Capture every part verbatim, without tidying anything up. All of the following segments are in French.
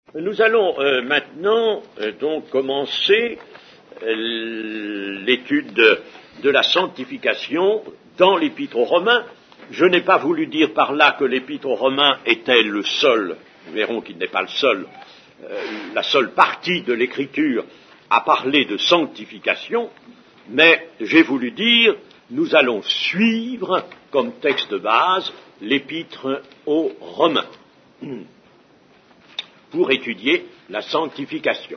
Nous allons euh, maintenant euh, donc commencer euh, l'étude de, de la sanctification dans l'Épître aux Romains. Je n'ai pas voulu dire par là que l'Épître aux Romains était le seul, nous verrons qu'il n'est pas le seul, euh, la seule partie de l'Écriture à parler de sanctification, mais j'ai voulu dire nous allons suivre comme texte de base l'Épître aux Romains pour étudier la sanctification.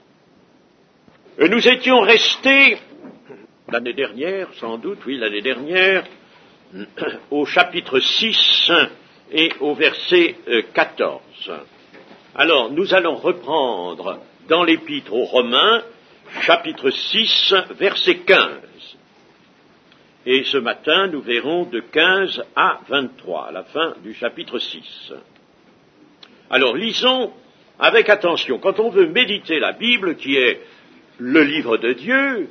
Nous étions restés, l'année dernière, sans doute, oui, l'année dernière, au chapitre six et au verset quatorze. Alors, nous allons reprendre dans l'Épître aux Romains, chapitre six, verset quinze. Et ce matin, nous verrons de quinze à vingt-trois, à la fin du chapitre six. Alors, lisons avec attention. Quand on veut méditer la Bible, qui est le livre de Dieu,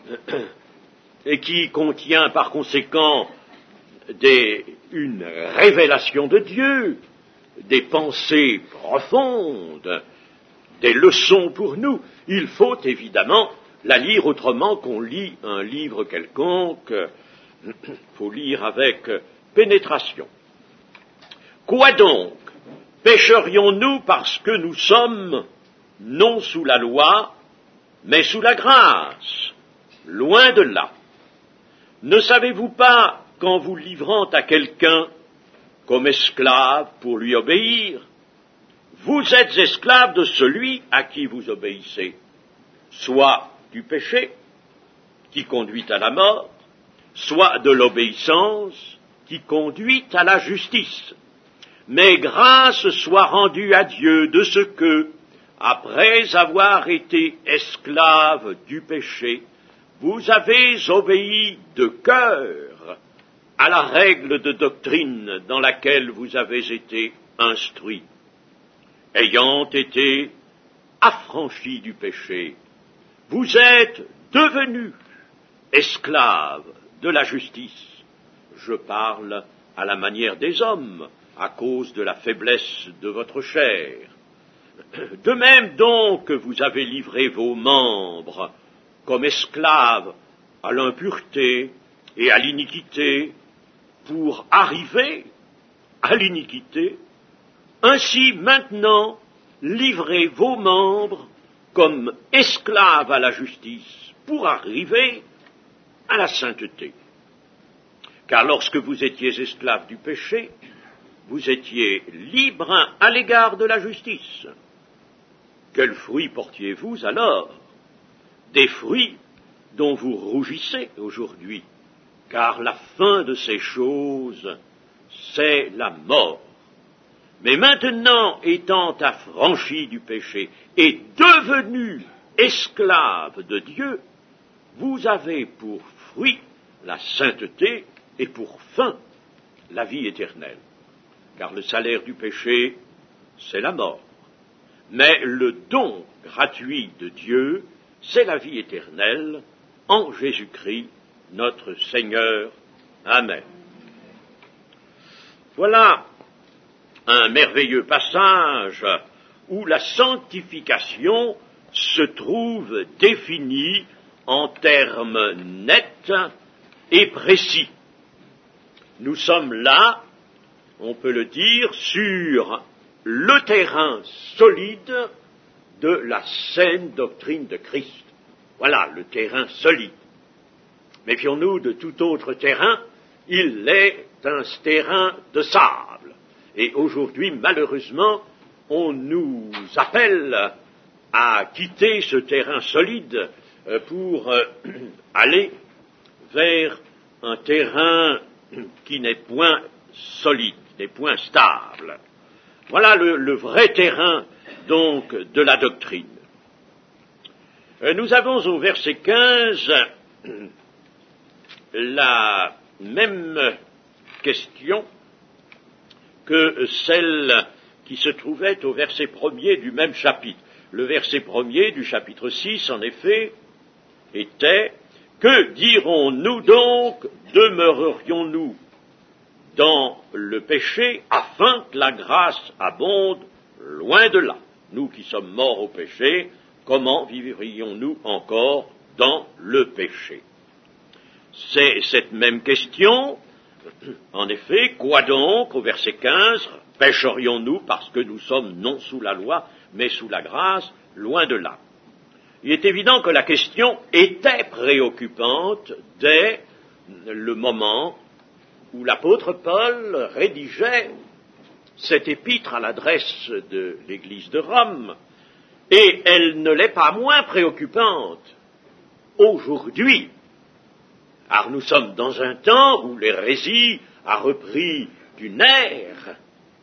et qui contient par conséquent des, une révélation de Dieu, des pensées profondes, des leçons pour nous, il faut évidemment la lire autrement qu'on lit un livre quelconque. Il faut lire avec pénétration. Quoi donc? Pécherions-nous parce que nous sommes non sous la loi, mais sous la grâce? Loin de là. Ne savez-vous pas qu'en vous livrant à quelqu'un comme esclave pour lui obéir, vous êtes esclave de celui à qui vous obéissez, soit du péché, qui conduit à la mort, soit de l'obéissance, qui conduit à la justice. Mais grâce soit rendue à Dieu de ce que, après avoir été esclave du péché, vous avez obéi de cœur à la règle de doctrine dans laquelle vous avez été instruits. Ayant été affranchis du péché, vous êtes devenus esclaves de la justice. Je parle à la manière des hommes, à cause de la faiblesse de votre chair. De même donc que vous avez livré vos membres comme esclaves à l'impureté et à l'iniquité pour arriver à l'iniquité, ainsi maintenant livrez vos membres comme esclaves à la justice pour arriver à la sainteté. Car lorsque vous étiez esclaves du péché, vous étiez libres à l'égard de la justice. Quels fruits portiez-vous alors? Des fruits dont vous rougissez aujourd'hui, car la fin de ces choses, c'est la mort. Mais maintenant, étant affranchis du péché et devenus esclaves de Dieu, vous avez pour fruit la sainteté et pour fin la vie éternelle. Car le salaire du péché, c'est la mort. Mais le don gratuit de Dieu, c'est la vie éternelle en Jésus-Christ, notre Seigneur. Amen. Voilà un merveilleux passage où la sanctification se trouve définie en termes nets et précis. Nous sommes là, on peut le dire, sur le terrain solide de la saine doctrine de Christ. Voilà, le terrain solide. Méfions-nous de tout autre terrain, il est un terrain de sable. Et aujourd'hui, malheureusement, on nous appelle à quitter ce terrain solide pour aller vers un terrain qui n'est point solide, qui n'est point stable. Voilà le, le vrai terrain, donc, de la doctrine. Nous avons au verset quinze la même question que celle qui se trouvait au verset premier du même chapitre. Le verset premier du chapitre six, en effet, était « Que dirons-nous donc? Demeurerions-nous dans le péché afin que la grâce abonde? Loin de là. » nous qui sommes morts au péché, comment vivrions-nous encore dans le péché? C'est cette même question, en effet, quoi donc, au verset quinze, pécherions-nous parce que nous sommes non sous la loi, mais sous la grâce, loin de là. Il est évident que la question était préoccupante dès le moment où l'apôtre Paul rédigeait cette épître à l'adresse de l'Église de Rome, et elle ne l'est pas moins préoccupante aujourd'hui, car nous sommes dans un temps où l'hérésie a repris du nerf,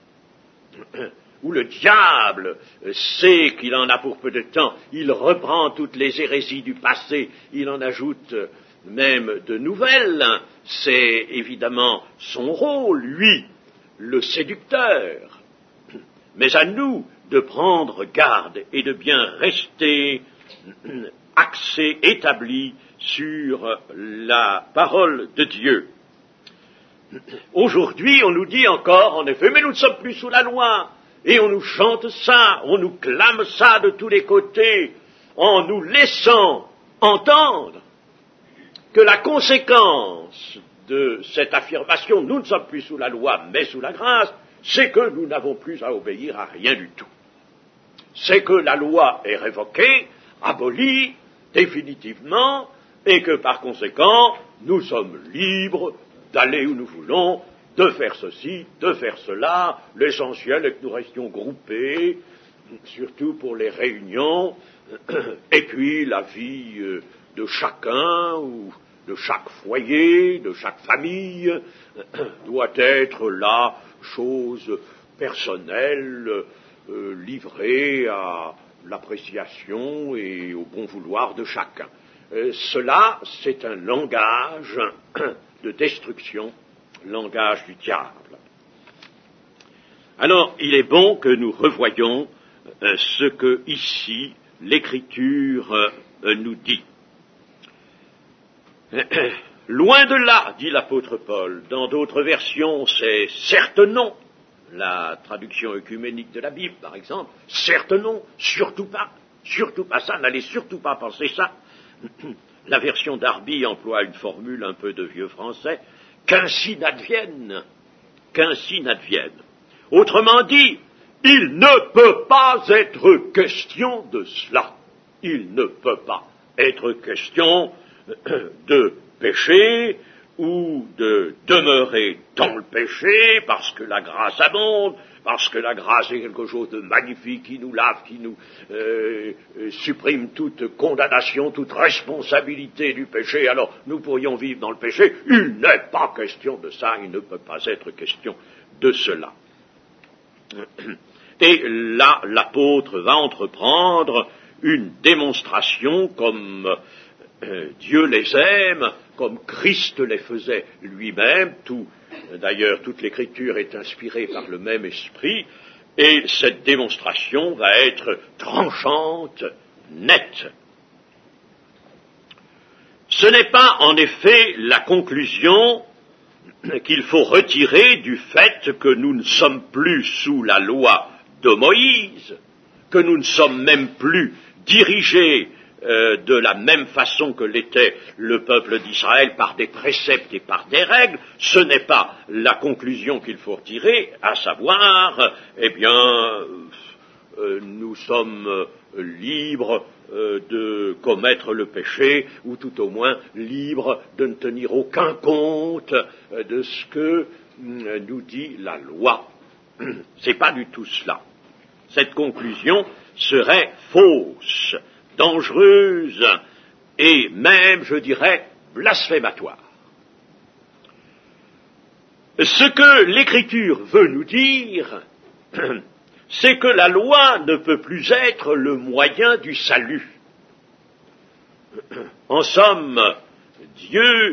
où le diable sait qu'il en a pour peu de temps, il reprend toutes les hérésies du passé, il en ajoute même de nouvelles. C'est évidemment son rôle, lui, le séducteur. Mais à nous de prendre garde et de bien rester axés, établis sur la parole de Dieu. Aujourd'hui, on nous dit encore, en effet, mais nous ne sommes plus sous la loi. Et on nous chante ça, on nous clame ça de tous les côtés, en nous laissant entendre que la conséquence de cette affirmation, nous ne sommes plus sous la loi, mais sous la grâce, c'est que nous n'avons plus à obéir à rien du tout. C'est que la loi est révoquée, abolie, définitivement, et que par conséquent, nous sommes libres d'aller où nous voulons, de faire ceci, de faire cela. L'essentiel est que nous restions groupés, surtout pour les réunions, et puis la vie de chacun, ou de chaque foyer, de chaque famille, doit être la chose personnelle, euh, livrée à l'appréciation et au bon vouloir de chacun. Euh, cela, c'est un langage de destruction, langage du diable. Alors, il est bon que nous revoyions euh, ce que, ici, l'Écriture euh, nous dit. Loin de là, dit l'apôtre Paul. Dans d'autres versions, c'est certes non. La traduction œcuménique de la Bible, par exemple, certes non, surtout pas, surtout pas ça, n'allez surtout pas penser ça. La version d'Arby emploie une formule un peu de vieux français, qu'ainsi n'advienne, qu'ainsi n'advienne. Autrement dit, il ne peut pas être question de cela. Il ne peut pas être question de péché ou de demeurer dans le péché parce que la grâce abonde, parce que la grâce est quelque chose de magnifique qui nous lave, qui nous euh, supprime toute condamnation, toute responsabilité du péché. Alors nous pourrions vivre dans le péché. Il n'est pas question de ça, il ne peut pas être question de cela. Et là, l'apôtre va entreprendre une démonstration comme euh, Dieu les aime, comme Christ les faisait lui-même. Tout, d'ailleurs, toute l'Écriture est inspirée par le même esprit, et cette démonstration va être tranchante, nette. Ce n'est pas, en effet, la conclusion qu'il faut retirer du fait que nous ne sommes plus sous la loi de Moïse, que nous ne sommes même plus dirigés euh, de la même façon que l'était le peuple d'Israël par des préceptes et par des règles. Ce n'est pas la conclusion qu'il faut retirer, à savoir, eh bien, euh, nous sommes euh, libres euh, de commettre le péché, ou tout au moins libres de ne tenir aucun compte euh, de ce que euh, nous dit la loi. C'est pas du tout cela. Cette conclusion serait fausse, dangereuse et même, je dirais, blasphématoire. Ce que l'Écriture veut nous dire, c'est que la loi ne peut plus être le moyen du salut. En somme, Dieu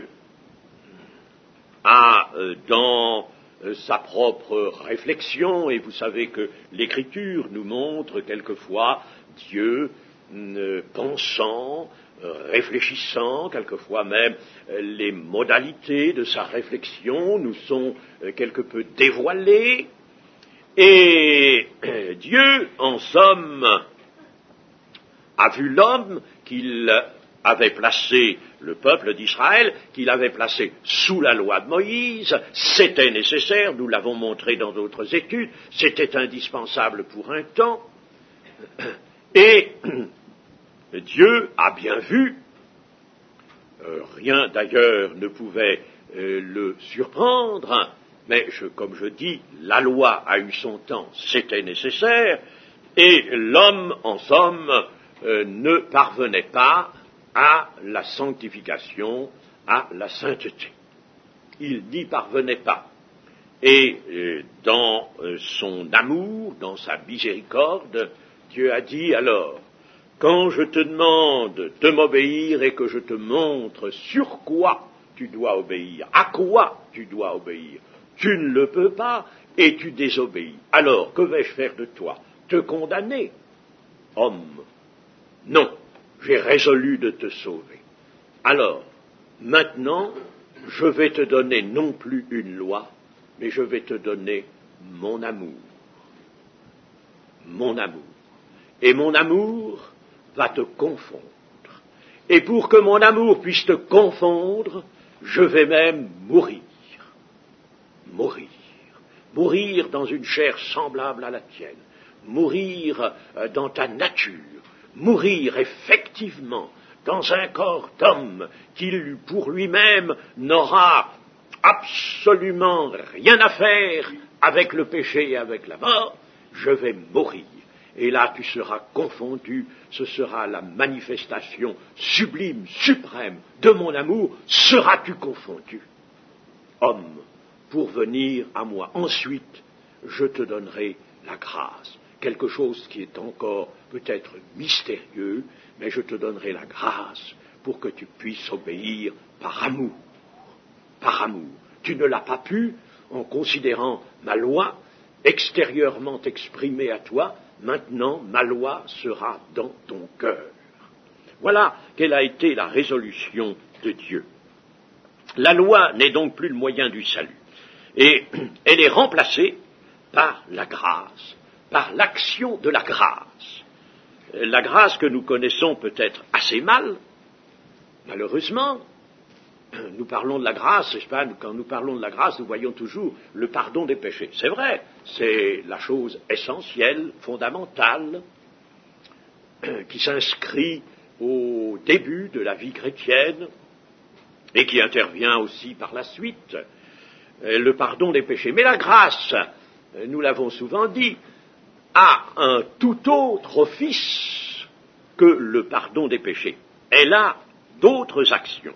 a, dans sa propre réflexion, et vous savez que l'Écriture nous montre quelquefois Dieu euh, pensant, euh, réfléchissant, quelquefois même euh, les modalités de sa réflexion nous sont euh, quelque peu dévoilées, Et Dieu, en somme, a vu l'homme qu'il avait placé, le peuple d'Israël, qu'il avait placé sous la loi de Moïse. C'était nécessaire, nous l'avons montré dans d'autres études, c'était indispensable pour un temps. Et Dieu a bien vu, euh, rien d'ailleurs ne pouvait euh, le surprendre, mais je, comme je dis, la loi a eu son temps, c'était nécessaire, et l'homme, en somme, euh, ne parvenait pas à la sanctification, à la sainteté. Il n'y parvenait pas. Et euh, dans euh, son amour, dans sa miséricorde, Dieu a dit alors, quand je te demande de m'obéir et que je te montre sur quoi tu dois obéir, à quoi tu dois obéir, tu ne le peux pas et tu désobéis. Alors, que vais-je faire de toi? Te condamner? Homme, non, j'ai résolu de te sauver. Alors, maintenant, je vais te donner non plus une loi, mais je vais te donner mon amour. Mon amour. Et mon amour va te confondre. Et pour que mon amour puisse te confondre, je vais même mourir. Mourir. Mourir dans une chair semblable à la tienne. Mourir dans ta nature. Mourir effectivement dans un corps d'homme qui, pour lui-même, n'aura absolument rien à faire avec le péché et avec la mort. Je vais mourir. Et là, tu seras confondu, ce sera la manifestation sublime, suprême de mon amour, seras-tu confondu, homme, pour venir à moi. Ensuite, je te donnerai la grâce, quelque chose qui est encore peut-être mystérieux, mais je te donnerai la grâce pour que tu puisses obéir par amour, par amour. Tu ne l'as pas pu en considérant ma loi extérieurement exprimée à toi. Maintenant, ma loi sera dans ton cœur. Voilà quelle a été la résolution de Dieu. La loi n'est donc plus le moyen du salut. Et elle est remplacée par la grâce, par l'action de la grâce. La grâce que nous connaissons peut-être assez mal, malheureusement. Nous parlons de la grâce, n'est-ce pas? Quand nous parlons de la grâce, nous voyons toujours le pardon des péchés. C'est vrai, c'est la chose essentielle, fondamentale, qui s'inscrit au début de la vie chrétienne et qui intervient aussi par la suite, le pardon des péchés. Mais la grâce, nous l'avons souvent dit, a un tout autre office que le pardon des péchés. Elle a d'autres actions.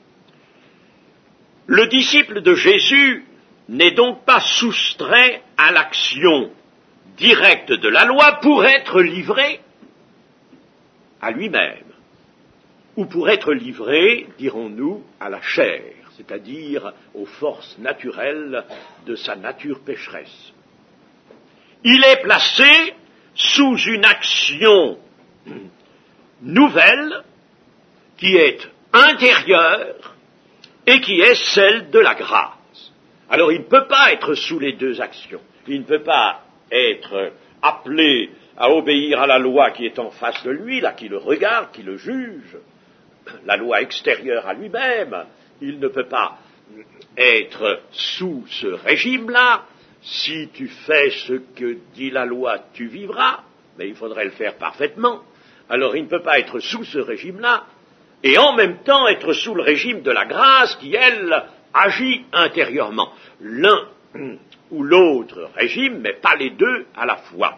Le disciple de Jésus n'est donc pas soustrait à l'action directe de la loi pour être livré à lui-même, ou pour être livré, dirons-nous, à la chair, c'est-à-dire aux forces naturelles de sa nature pécheresse. Il est placé sous une action nouvelle qui est intérieure et qui est celle de la grâce. Alors il ne peut pas être sous les deux actions. Il ne peut pas être appelé à obéir à la loi qui est en face de lui, là, qui le regarde, qui le juge, la loi extérieure à lui-même. Il ne peut pas être sous ce régime-là. Si tu fais ce que dit la loi, tu vivras, mais il faudrait le faire parfaitement. Alors il ne peut pas être sous ce régime-là, et en même temps être sous le régime de la grâce qui, elle, agit intérieurement. L'un ou l'autre régime, mais pas les deux à la fois.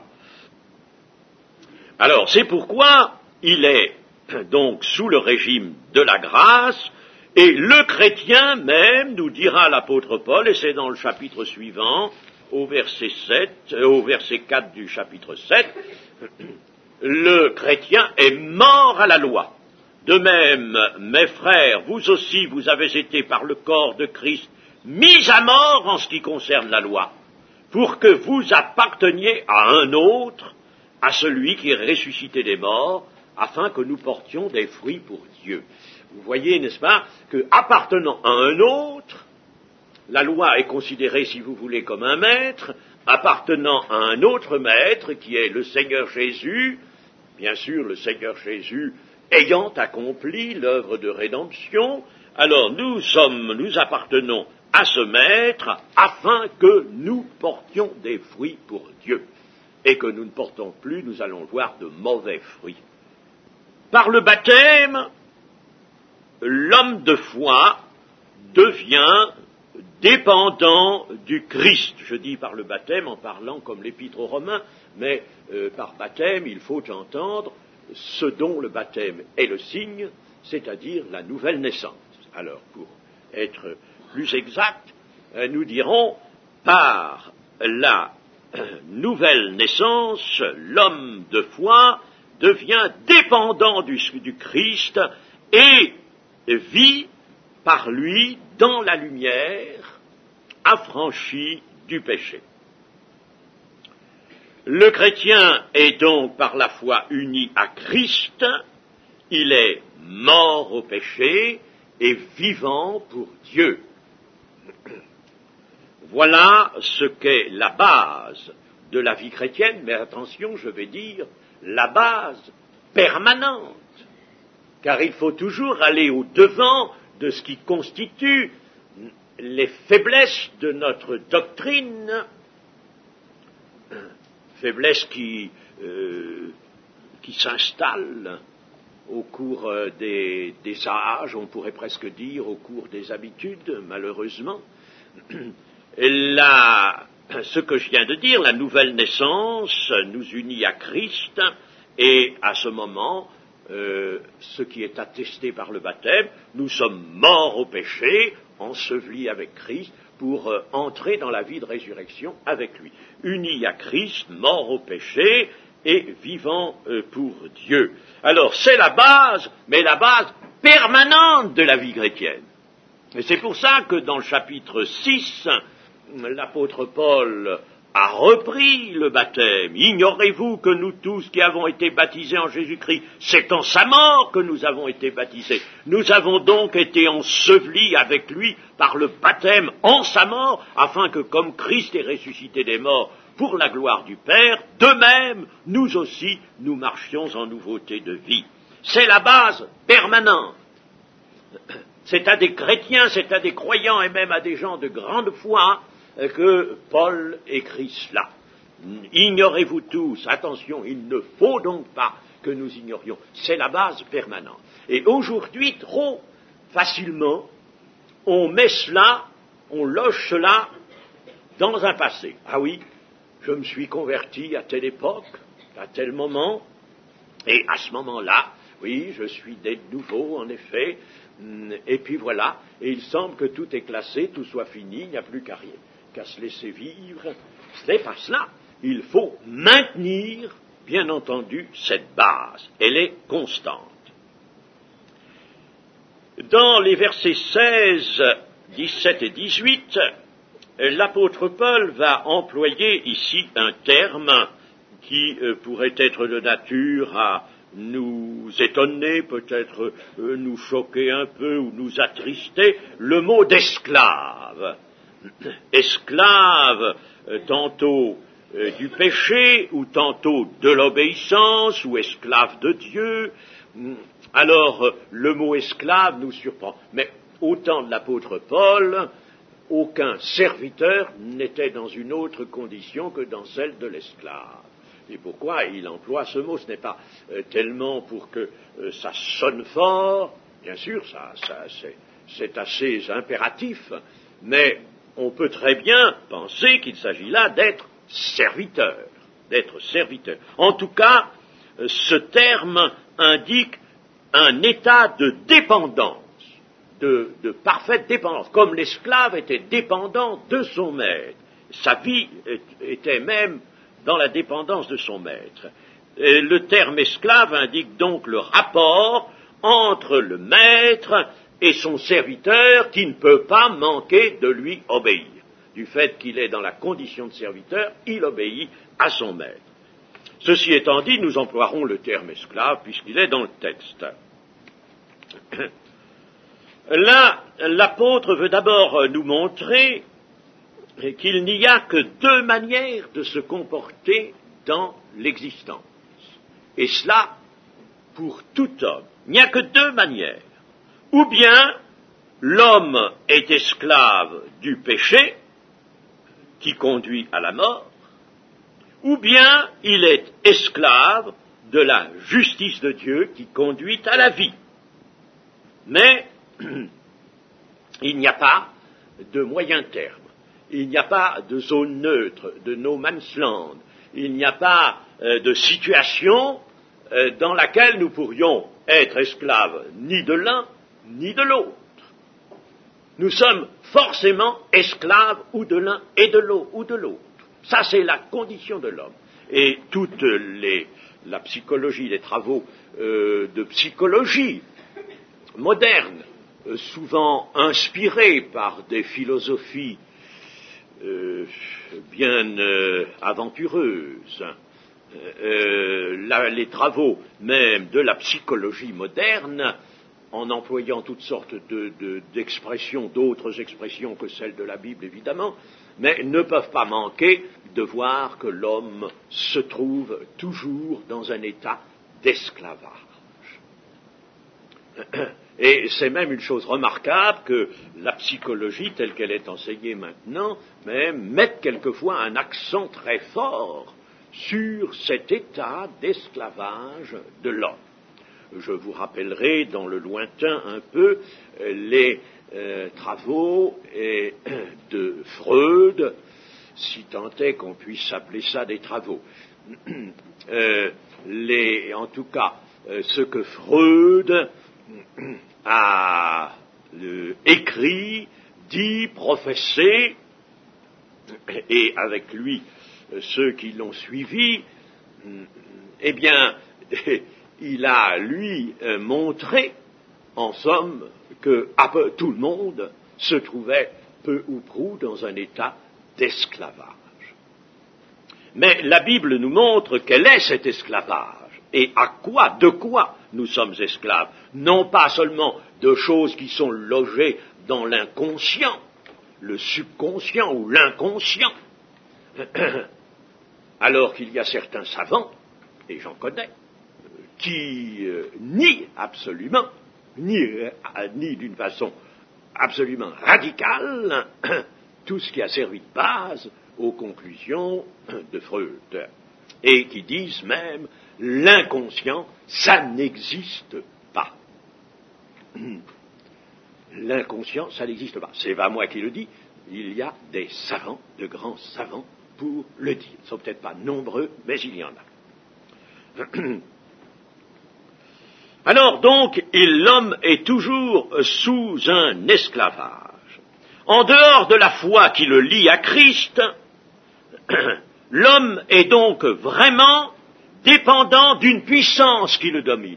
Alors, c'est pourquoi il est donc sous le régime de la grâce, et le chrétien même, nous dira l'apôtre Paul, et c'est dans le chapitre suivant, au verset sept, euh, au verset quatre du chapitre sept, le chrétien est mort à la loi. De même, mes frères, vous aussi, vous avez été par le corps de Christ mis à mort en ce qui concerne la loi, pour que vous apparteniez à un autre, à celui qui est ressuscité des morts, afin que nous portions des fruits pour Dieu. Vous voyez, n'est-ce pas, que appartenant à un autre, la loi est considérée, si vous voulez, comme un maître, appartenant à un autre maître qui est le Seigneur Jésus, bien sûr le Seigneur Jésus ayant accompli l'œuvre de rédemption, alors nous sommes, nous appartenons à ce maître afin que nous portions des fruits pour Dieu et que nous ne portons plus, nous allons voir, de mauvais fruits. Par le baptême, l'homme de foi devient dépendant du Christ. Je dis par le baptême en parlant comme l'Épître aux Romains, mais euh, par baptême, il faut entendre ce dont le baptême est le signe, c'est-à-dire la nouvelle naissance. Alors, pour être plus exact, euh, nous dirons par la euh, nouvelle naissance, l'homme de foi devient dépendant du, du Christ et vit par lui dans la lumière, affranchi du péché. Le chrétien est donc par la foi uni à Christ, il est mort au péché et vivant pour Dieu. Voilà ce qu'est la base de la vie chrétienne, mais attention, je vais dire, la base permanente, car il faut toujours aller au-devant de ce qui constitue les faiblesses de notre doctrine, faiblesses qui, euh, qui s'installent au cours des, des âges, on pourrait presque dire au cours des habitudes, malheureusement. La, ce que je viens de dire, la nouvelle naissance nous unit à Christ, et à ce moment, euh, ce qui est attesté par le baptême, nous sommes morts au péché, ensevelis avec Christ, pour euh, entrer dans la vie de résurrection avec lui. Unis à Christ, morts au péché, et vivants euh, pour Dieu. Alors, c'est la base, mais la base permanente de la vie chrétienne. Et c'est pour ça que dans le chapitre six, l'apôtre Paul a repris le baptême. Ignorez-vous que nous tous qui avons été baptisés en Jésus-Christ, c'est en sa mort que nous avons été baptisés. Nous avons donc été ensevelis avec lui par le baptême en sa mort, afin que comme Christ est ressuscité des morts pour la gloire du Père, de même, nous aussi, nous marchions en nouveauté de vie. C'est la base permanente. C'est à des chrétiens, c'est à des croyants et même à des gens de grande foi que Paul écrit cela. Ignorez-vous tous, attention, il ne faut donc pas que nous ignorions. C'est la base permanente. Et aujourd'hui, trop facilement, on met cela, on loge cela dans un passé. Ah oui, je me suis converti à telle époque, à tel moment, et à ce moment-là, oui, je suis né de nouveau, en effet, et puis voilà, et il semble que tout est classé, tout soit fini, il n'y a plus qu'à rien, qu'à se laisser vivre. Ce n'est pas cela. Il faut maintenir, bien entendu, cette base. Elle est constante. Dans les versets seize, dix-sept et dix-huit, l'apôtre Paul va employer ici un terme qui euh, pourrait être de nature à nous étonner, peut-être euh, nous choquer un peu ou nous attrister, le mot d'esclave. Esclave, euh, tantôt euh, du péché, ou tantôt de l'obéissance, ou esclave de Dieu. Alors, euh, le mot esclave nous surprend. Mais au temps de l'apôtre Paul, aucun serviteur n'était dans une autre condition que dans celle de l'esclave. Et pourquoi il emploie ce mot? Ce n'est pas euh, tellement pour que euh, ça sonne fort, bien sûr, ça, ça, c'est, c'est assez impératif, mais on peut très bien penser qu'il s'agit là d'être serviteur, d'être serviteur. En tout cas, euh, ce terme indique un état de dépendance, de, de parfaite dépendance, comme l'esclave était dépendant de son maître. Sa vie était même dans la dépendance de son maître. Et le terme esclave indique donc le rapport entre le maître et son serviteur qui ne peut pas manquer de lui obéir. Du fait qu'il est dans la condition de serviteur, il obéit à son maître. Ceci étant dit, nous emploierons le terme esclave puisqu'il est dans le texte. Là, l'apôtre veut d'abord nous montrer qu'il n'y a que deux manières de se comporter dans l'existence. Et cela pour tout homme. Il n'y a que deux manières. Ou bien l'homme est esclave du péché qui conduit à la mort, ou bien il est esclave de la justice de Dieu qui conduit à la vie. Mais il n'y a pas de moyen terme, il n'y a pas de zone neutre, de no man's land, il n'y a pas euh, de situation euh, dans laquelle nous pourrions être esclaves ni de l'un ni de l'autre. Nous sommes forcément esclaves ou de l'un et de l'autre, ou de l'autre. Ça, c'est la condition de l'homme. Et toute les, la psychologie, les travaux euh, de psychologie moderne, euh, souvent inspirés par des philosophies euh, bien euh, aventureuses, euh, la, les travaux même de la psychologie moderne, en employant toutes sortes de, de, d'expressions, d'autres expressions que celles de la Bible, évidemment, mais ne peuvent pas manquer de voir que l'homme se trouve toujours dans un état d'esclavage. Et c'est même une chose remarquable que la psychologie, telle qu'elle est enseignée maintenant, même mette quelquefois un accent très fort sur cet état d'esclavage de l'homme. Je vous rappellerai dans le lointain un peu les euh, travaux et, de Freud, si tant est qu'on puisse appeler ça des travaux. Euh, les, en tout cas, euh, ce que Freud a euh, écrit, dit, professé, et avec lui euh, ceux qui l'ont suivi, eh bien, il a, lui, euh, montré, en somme, que à peu, tout le monde se trouvait peu ou prou dans un état d'esclavage. Mais la Bible nous montre quel est cet esclavage, et à quoi, de quoi nous sommes esclaves. Non pas seulement de choses qui sont logées dans l'inconscient, le subconscient ou l'inconscient, alors qu'il y a certains savants, et j'en connais, qui euh, nient absolument, nient, euh, nient d'une façon absolument radicale, tout ce qui a servi de base aux conclusions de Freud, et qui disent même l'inconscient, ça n'existe pas. L'inconscient, ça n'existe pas. C'est pas moi qui le dis, il y a des savants, de grands savants, pour le dire. Ils ne sont peut-être pas nombreux, mais il y en a. Alors donc, il, l'homme est toujours sous un esclavage. En dehors de la foi qui le lie à Christ, l'homme est donc vraiment dépendant d'une puissance qui le domine.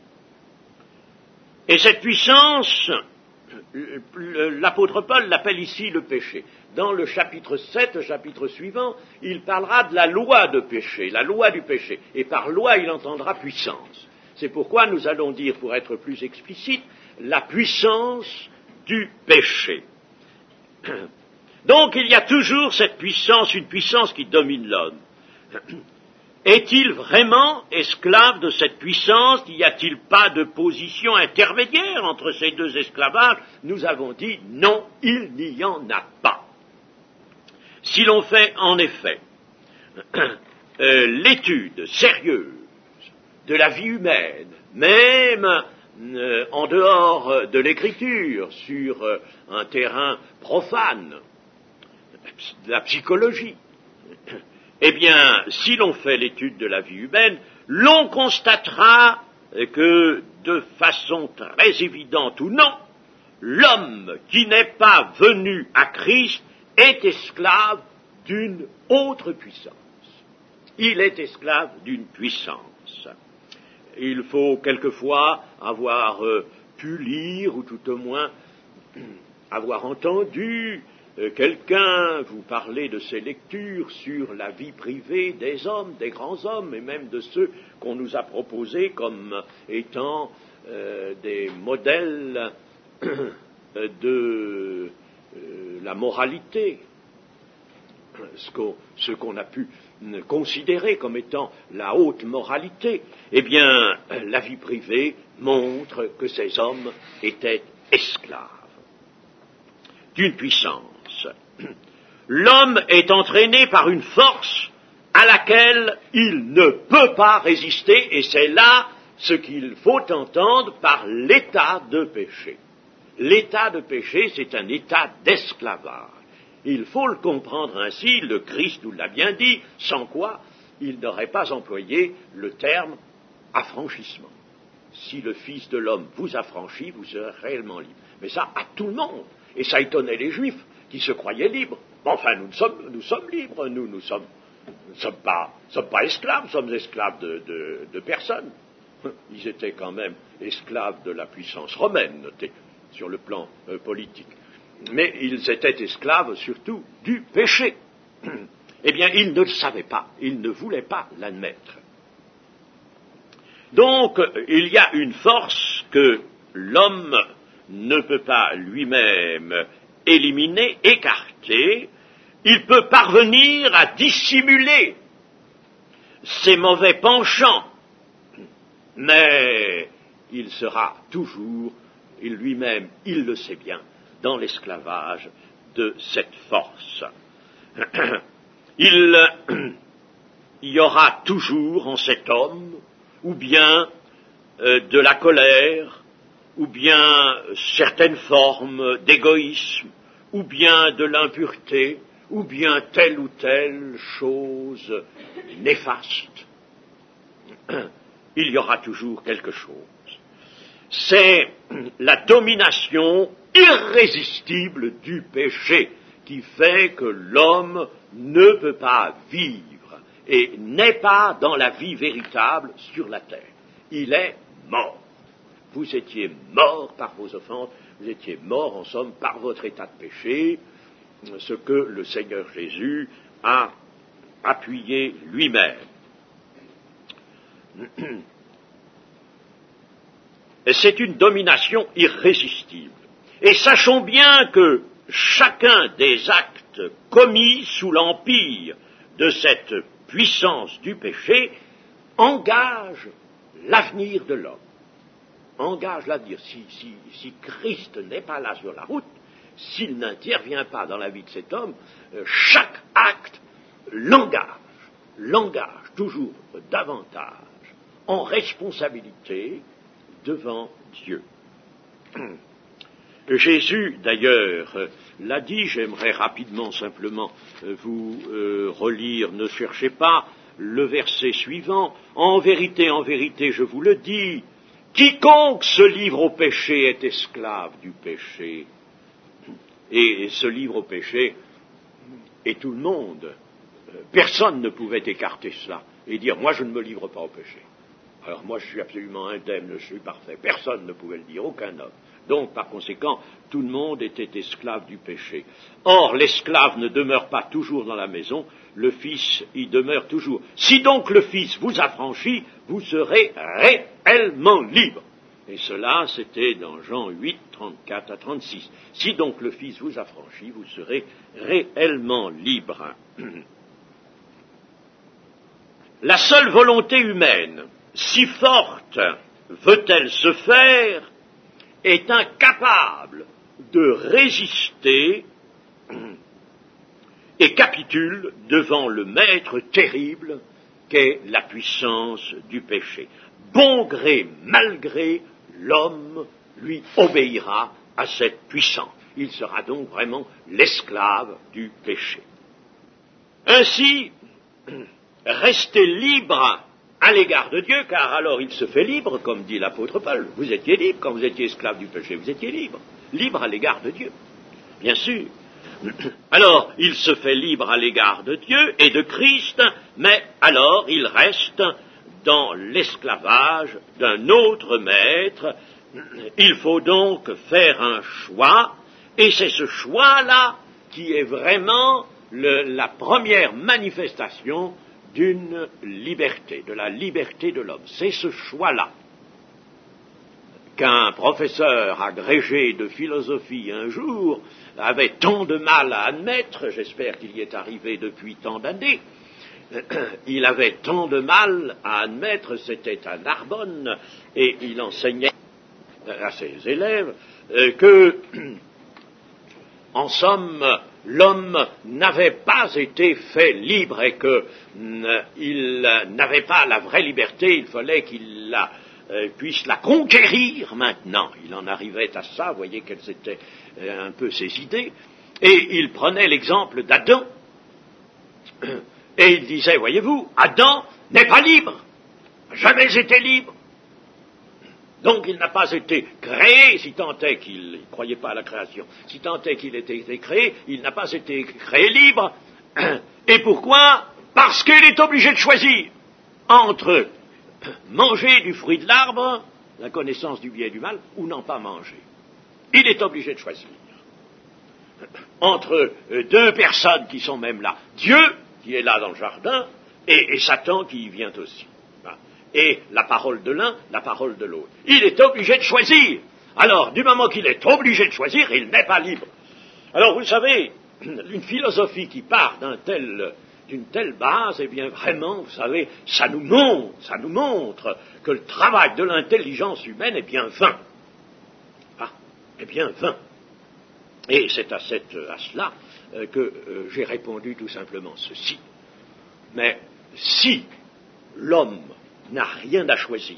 Et cette puissance, l'apôtre Paul l'appelle ici le péché. Dans le chapitre sept, le chapitre suivant, il parlera de la loi de péché, la loi du péché. Et par loi, il entendra puissance. C'est pourquoi nous allons dire, pour être plus explicite, la puissance du péché. Donc il y a toujours cette puissance, une puissance qui domine l'homme. Est-il vraiment esclave de cette puissance? N'y a-t-il pas de position intermédiaire entre ces deux esclavages? Nous avons dit non, il n'y en a pas. Si l'on fait en effet euh, l'étude sérieuse de la vie humaine, même euh, en dehors de l'écriture, sur euh, un terrain profane, de la psychologie, eh bien, si l'on fait l'étude de la vie humaine, l'on constatera que, de façon très évidente ou non, l'homme qui n'est pas venu à Christ est esclave d'une autre puissance. Il est esclave d'une puissance. Il faut quelquefois avoir euh, pu lire, ou tout au moins avoir entendu euh, quelqu'un vous parler de ses lectures sur la vie privée des hommes, des grands hommes, et même de ceux qu'on nous a proposés comme étant euh, des modèles de euh, la moralité. ce qu'on, ce qu'on a pu considérer comme étant la haute moralité, eh bien, la vie privée montre que ces hommes étaient esclaves d'une puissance. L'homme est entraîné par une force à laquelle il ne peut pas résister, et c'est là ce qu'il faut entendre par l'état de péché. L'état de péché, c'est un état d'esclavage. Il faut le comprendre ainsi, le Christ nous l'a bien dit, sans quoi il n'aurait pas employé le terme affranchissement. Si le Fils de l'homme vous affranchit, vous serez réellement libre. Mais ça, à tout le monde. Et ça étonnait les Juifs, qui se croyaient libres. Enfin, nous sommes, nous sommes libres, nous, nous sommes, nous ne sommes pas, sommes pas esclaves, nous sommes esclaves de, de, de personne. Ils étaient quand même esclaves de la puissance romaine, notez, sur le plan euh, politique. Mais ils étaient esclaves surtout du péché. Eh bien, ils ne le savaient pas, ils ne voulaient pas l'admettre. Donc, il y a une force que l'homme ne peut pas lui-même éliminer, écarter. Il peut parvenir à dissimuler ses mauvais penchants, mais il sera toujours, il lui-même, il le sait bien, dans l'esclavage de cette force. Il y aura toujours en cet homme, ou bien euh, de la colère, ou bien certaines formes d'égoïsme, ou bien de l'impureté, ou bien telle ou telle chose néfaste. Il y aura toujours quelque chose. C'est la domination irrésistible du péché qui fait que l'homme ne peut pas vivre et n'est pas dans la vie véritable sur la terre. Il est mort. Vous étiez mort par vos offenses, vous étiez mort en somme par votre état de péché, ce que le Seigneur Jésus a appuyé lui-même. C'est une domination irrésistible. Et sachons bien que chacun des actes commis sous l'empire de cette puissance du péché engage l'avenir de l'homme. Engage l'avenir. Si, si, si Christ n'est pas là sur la route, s'il n'intervient pas dans la vie de cet homme, chaque acte l'engage, l'engage toujours davantage en responsabilité devant Dieu. Jésus, d'ailleurs, l'a dit, j'aimerais rapidement simplement vous euh, relire, ne cherchez pas, le verset suivant. En vérité, en vérité, je vous le dis, quiconque se livre au péché est esclave du péché. Et se livre au péché, et tout le monde, personne ne pouvait écarter cela et dire, moi je ne me livre pas au péché. Alors moi je suis absolument indemne, je suis parfait. Personne ne pouvait le dire, aucun homme. Donc par conséquent, tout le monde était esclave du péché. Or l'esclave ne demeure pas toujours dans la maison, le Fils y demeure toujours. Si donc le Fils vous affranchit, vous serez réellement libre. Et cela, c'était dans Jean huit, trente-quatre à trente-six. Si donc le Fils vous affranchit, vous serez réellement libre. La seule volonté humaine, si forte veut-elle se faire, est incapable de résister et capitule devant le maître terrible qu'est la puissance du péché. Bon gré, mal gré, l'homme lui obéira à cette puissance. Il sera donc vraiment l'esclave du péché. Ainsi, restez libre à l'égard de Dieu, car alors il se fait libre, comme dit l'apôtre Paul. Vous étiez libre quand vous étiez esclave du péché, vous étiez libre. Libre à l'égard de Dieu, bien sûr. Alors, il se fait libre à l'égard de Dieu et de Christ, mais alors il reste dans l'esclavage d'un autre maître. Il faut donc faire un choix, et c'est ce choix-là qui est vraiment le, la première manifestation d'une liberté, de la liberté de l'homme. C'est ce choix-là. qu'un professeur agrégé de philosophie un jour avait tant de mal à admettre, j'espère qu'il y est arrivé depuis tant d'années, il avait tant de mal à admettre, c'était à Narbonne, et il enseignait à ses élèves, euh, que, en somme, l'homme n'avait pas été fait libre et qu'il euh, n'avait pas la vraie liberté, il fallait qu'il la, euh, puisse la conquérir maintenant. Il en arrivait à ça, vous voyez quelles étaient euh, un peu ses idées, et il prenait l'exemple d'Adam, et il disait, voyez-vous, Adam n'est pas libre, jamais été libre. Donc il n'a pas été créé, si tant est qu'il ne croyait pas à la création, si tant est qu'il ait été créé, il n'a pas été créé libre. Et pourquoi? Parce qu'il est obligé de choisir entre manger du fruit de l'arbre, la connaissance du bien et du mal, ou n'en pas manger. Il est obligé de choisir. Entre deux personnes qui sont même là, Dieu, qui est là dans le jardin, et, et Satan qui y vient aussi. Et la parole de l'un, la parole de l'autre. Il est obligé de choisir. Alors, du moment qu'il est obligé de choisir, il n'est pas libre. Alors, vous savez, une philosophie qui part d'un tel, d'une telle base, eh bien, vraiment, vous savez, ça nous montre, ça nous montre que le travail de l'intelligence humaine est bien vain. Ah, est bien vain. Et c'est à, cette, à cela euh, que euh, j'ai répondu tout simplement ceci. Mais si l'homme n'a rien à choisir,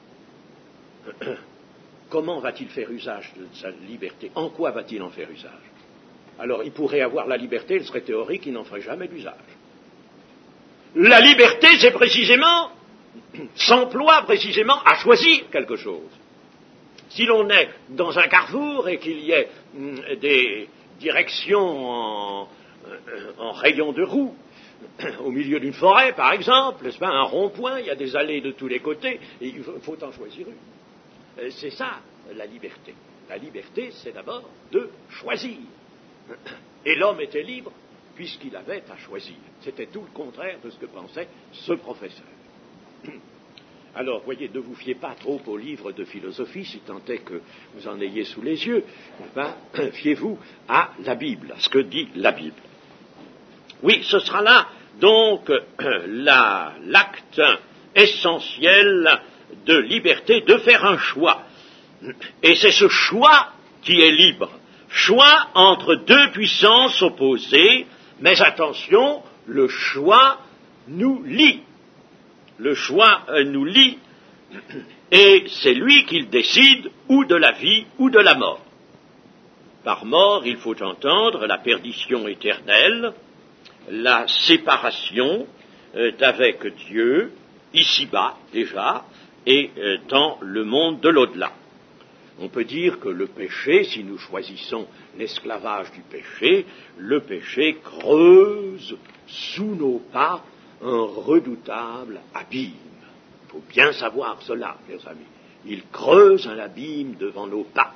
comment va-t-il faire usage de sa liberté? En quoi va-t-il en faire usage? Alors, il pourrait avoir la liberté, il serait théorique, il n'en ferait jamais d'usage. La liberté, c'est précisément, s'emploie précisément à choisir quelque chose. Si l'on est dans un carrefour et qu'il y ait hum, des directions en, en rayons de roue, au milieu d'une forêt, par exemple, n'est-ce pas, un rond-point, il y a des allées de tous les côtés, et il faut en choisir une. C'est ça, la liberté. La liberté, c'est d'abord de choisir. Et l'homme était libre, puisqu'il avait à choisir. C'était tout le contraire de ce que pensait ce professeur. Alors, voyez, ne vous fiez pas trop aux livres de philosophie, si tant est que vous en ayez sous les yeux, ben, fiez-vous à la Bible, à ce que dit la Bible. Oui, ce sera là, donc, la, l'acte essentiel de liberté, de faire un choix. Et c'est ce choix qui est libre. Choix entre deux puissances opposées, mais attention, le choix nous lie. Le choix nous lie, et c'est lui qui décide ou de la vie ou de la mort. Par mort, il faut entendre la perdition éternelle, la séparation euh, d'avec Dieu, ici-bas déjà, et euh, dans le monde de l'au-delà. On peut dire que le péché, si nous choisissons l'esclavage du péché, le péché creuse sous nos pas un redoutable abîme. Il faut bien savoir cela, mes amis. Il creuse un abîme devant nos pas.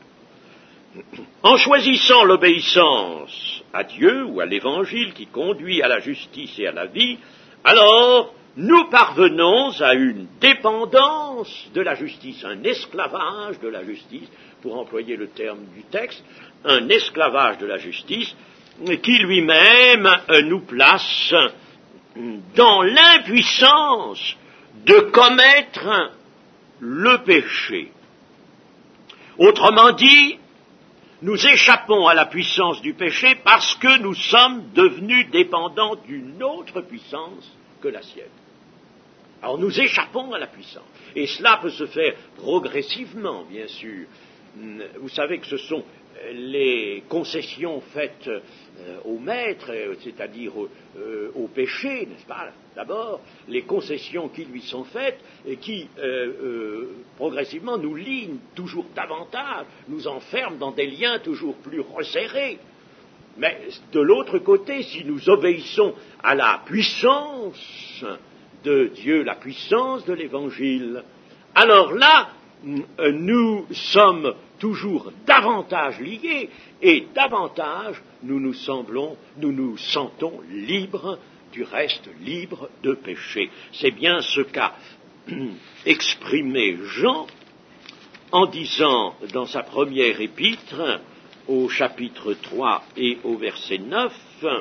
En choisissant l'obéissance à Dieu ou à l'Évangile qui conduit à la justice et à la vie, alors nous parvenons à une dépendance de la justice, un esclavage de la justice, pour employer le terme du texte, un esclavage de la justice qui lui-même nous place dans l'impuissance de commettre le péché. Autrement dit, nous échappons à la puissance du péché parce que nous sommes devenus dépendants d'une autre puissance que la sienne. Alors nous échappons à la puissance. Et cela peut se faire progressivement, bien sûr. Vous savez que ce sont les concessions faites euh, au maître, c'est-à-dire au, euh, au péché, n'est-ce pas, d'abord, les concessions qui lui sont faites et qui, euh, euh, progressivement, nous lient toujours davantage, nous enferment dans des liens toujours plus resserrés. Mais de l'autre côté, si nous obéissons à la puissance de Dieu, la puissance de l'Évangile, alors là, nous sommes toujours davantage liés et davantage nous nous semblons, nous nous sentons libres, du reste libres de péché. C'est bien ce qu'a exprimé Jean en disant dans sa première épître, au chapitre trois et au verset neuf,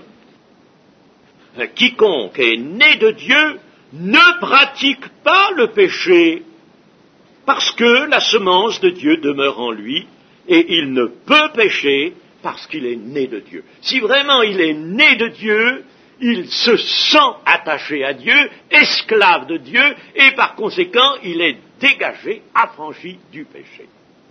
« Quiconque est né de Dieu ne pratique pas le péché, parce que la semence de Dieu demeure en lui, et il ne peut pécher parce qu'il est né de Dieu. » Si vraiment il est né de Dieu, il se sent attaché à Dieu, esclave de Dieu, et par conséquent, il est dégagé, affranchi du péché.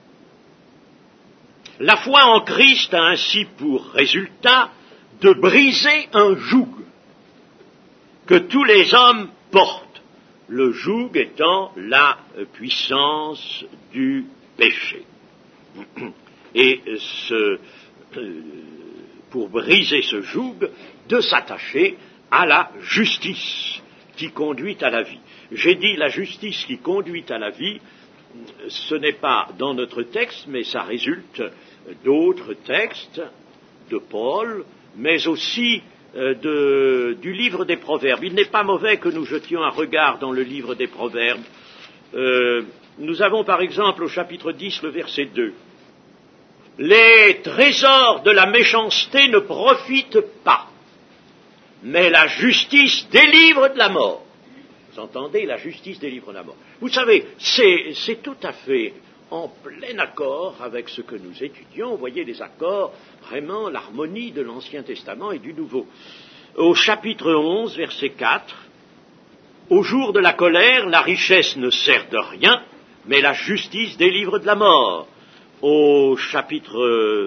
La foi en Christ a ainsi pour résultat de briser un joug que tous les hommes portent, le joug étant la puissance du péché. Et ce, pour briser ce joug, de s'attacher à la justice qui conduit à la vie. J'ai dit la justice qui conduit à la vie, ce n'est pas dans notre texte, mais ça résulte d'autres textes, de Paul, mais aussi euh, de, du livre des Proverbes. Il n'est pas mauvais que nous jetions un regard dans le livre des Proverbes. Euh, nous avons par exemple au chapitre dix, le verset deux. « Les trésors de la méchanceté ne profitent pas, mais la justice délivre de la mort. » Vous entendez, la justice délivre de la mort. Vous savez, c'est, c'est tout à fait en plein accord avec ce que nous étudions. Vous voyez les accords, vraiment l'harmonie de l'Ancien Testament et du Nouveau. Au chapitre onze, verset quatre, « Au jour de la colère, la richesse ne sert de rien, mais la justice délivre de la mort. » Au chapitre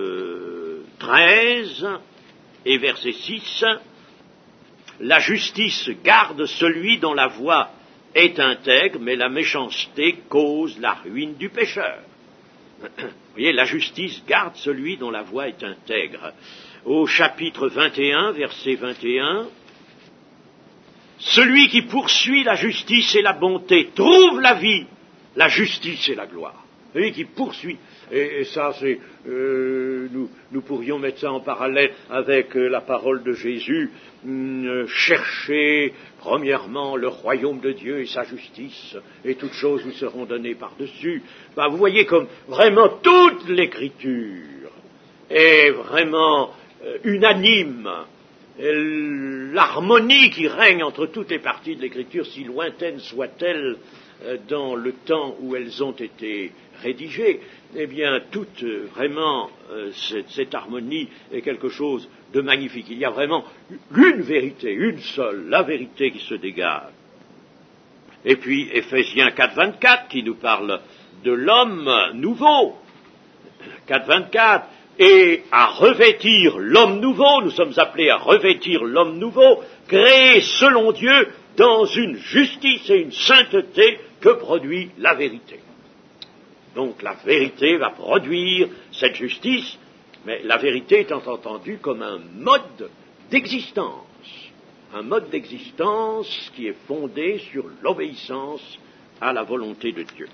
treize et verset six, « La justice garde celui dont la voie est intègre, mais la méchanceté cause la ruine du pécheur. » Vous voyez, la justice garde celui dont la voie est intègre. Au chapitre vingt et un, verset vingt et un, « Celui qui poursuit la justice et la bonté trouve la vie, la justice et la gloire. » Celui qui poursuit. Et, et ça, c'est, euh, nous, nous pourrions mettre ça en parallèle avec euh, la parole de Jésus. Euh, cherchez premièrement le royaume de Dieu et sa justice, et toutes choses vous seront données par-dessus. Ben, vous voyez comme vraiment toute l'Écriture est vraiment euh, unanime. Et l'harmonie qui règne entre toutes les parties de l'Écriture, si lointaine soit-elle euh, dans le temps où elles ont été rédigées, eh bien, toute, euh, vraiment, euh, cette, cette harmonie est quelque chose de magnifique. Il y a vraiment une vérité, une seule, la vérité qui se dégage. Et puis, Éphésiens quatre, vingt-quatre, qui nous parle de l'homme nouveau. quatre, vingt-quatre, et à revêtir l'homme nouveau, nous sommes appelés à revêtir l'homme nouveau, créé selon Dieu dans une justice et une sainteté que produit la vérité. Donc la vérité va produire cette justice, mais la vérité étant entendue comme un mode d'existence, un mode d'existence qui est fondé sur l'obéissance à la volonté de Dieu.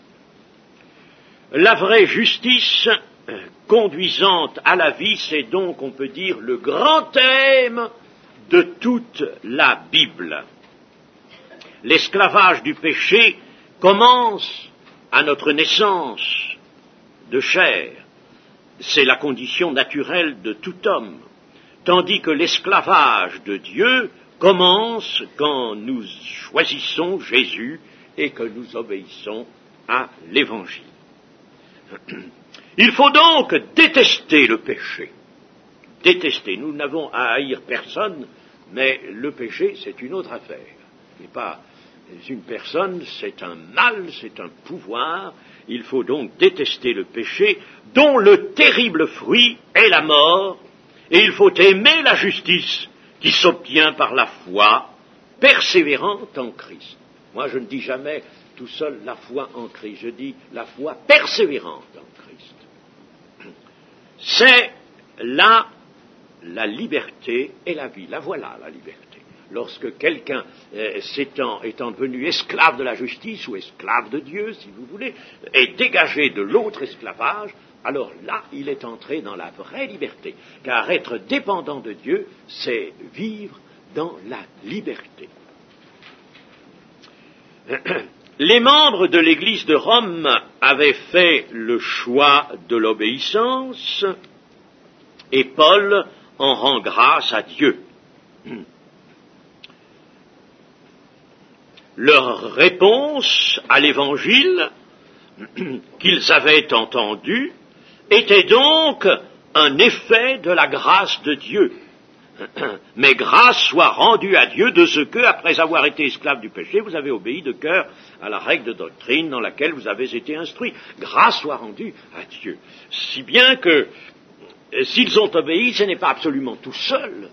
La vraie justice conduisante à la vie, c'est donc, on peut dire, le grand thème de toute la Bible. L'esclavage du péché commence à notre naissance de chair. C'est la condition naturelle de tout homme, tandis que l'esclavage de Dieu commence quand nous choisissons Jésus et que nous obéissons à l'Évangile. Il faut donc détester le péché. Détester. Nous n'avons à haïr personne, mais le péché, c'est une autre affaire. Ce n'est pas une personne, c'est un mal, c'est un pouvoir. Il faut donc détester le péché, dont le terrible fruit est la mort, et il faut aimer la justice qui s'obtient par la foi persévérante en Christ. Moi, je ne dis jamais tout seul la foi en Christ, je dis la foi persévérante en Christ. C'est là la liberté et la vie. La voilà, la liberté. Lorsque quelqu'un, euh, s'étant, étant devenu esclave de la justice ou esclave de Dieu, si vous voulez, est dégagé de l'autre esclavage, alors là, il est entré dans la vraie liberté. Car être dépendant de Dieu, c'est vivre dans la liberté. Les membres de l'Église de Rome avaient fait le choix de l'obéissance, et Paul en rend grâce à Dieu. Leur réponse à l'Évangile qu'ils avaient entendu était donc un effet de la grâce de Dieu. Mais grâce soit rendue à Dieu de ce que, après avoir été esclave du péché, vous avez obéi de cœur à la règle de doctrine dans laquelle vous avez été instruits. Grâce soit rendue à Dieu. Si bien que, s'ils ont obéi, ce n'est pas absolument tout seul.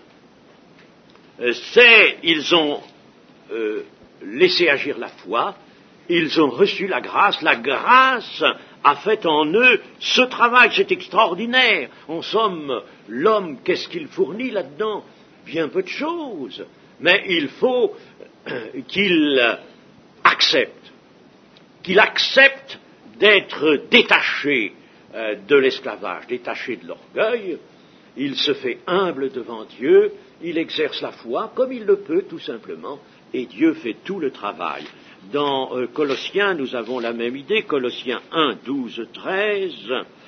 C'est, ils ont euh, laissé agir la foi, ils ont reçu la grâce, la grâce a fait en eux ce travail, c'est extraordinaire. En somme, l'homme, qu'est-ce qu'il fournit là-dedans? Bien peu de choses. Mais il faut qu'il accepte, qu'il accepte d'être détaché de l'esclavage, détaché de l'orgueil. Il se fait humble devant Dieu, il exerce la foi comme il le peut tout simplement, et Dieu fait tout le travail. Dans euh, Colossiens, nous avons la même idée, Colossiens un, douze, treize.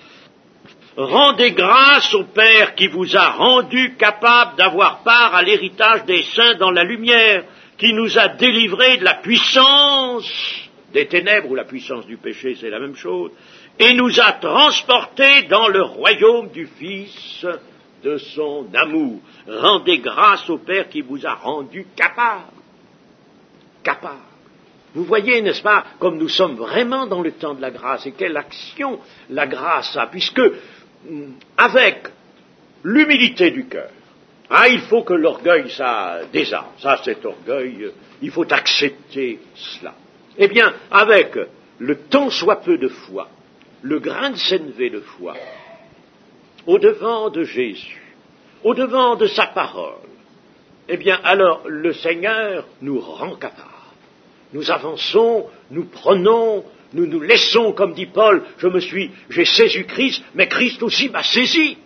Rendez grâce au Père qui vous a rendu capable d'avoir part à l'héritage des saints dans la lumière, qui nous a délivrés de la puissance des ténèbres, ou la puissance du péché, c'est la même chose, et nous a transportés dans le royaume du Fils de son amour. Rendez grâce au Père qui vous a rendu capable. Capable. Vous voyez, n'est-ce pas, comme nous sommes vraiment dans le temps de la grâce, et quelle action la grâce a, puisque, avec l'humilité du cœur, hein, il faut que l'orgueil, ça désarme, ça, cet orgueil, il faut accepter cela. Eh bien, avec le tant soit peu de foi, le grain de sénévé de foi, au-devant de Jésus, au-devant de sa parole, eh bien, alors, le Seigneur nous rend capables. Nous avançons, nous prenons, nous nous laissons, comme dit Paul, je me suis, j'ai saisi Christ, mais Christ aussi m'a saisi.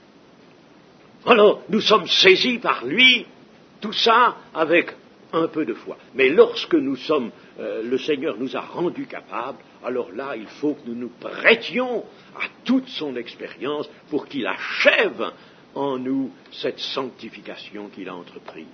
Alors, nous sommes saisis par lui, tout ça avec un peu de foi. Mais lorsque nous sommes, euh, le Seigneur nous a rendus capables, alors là, il faut que nous nous prêtions à toute son expérience pour qu'il achève en nous cette sanctification qu'il a entreprise.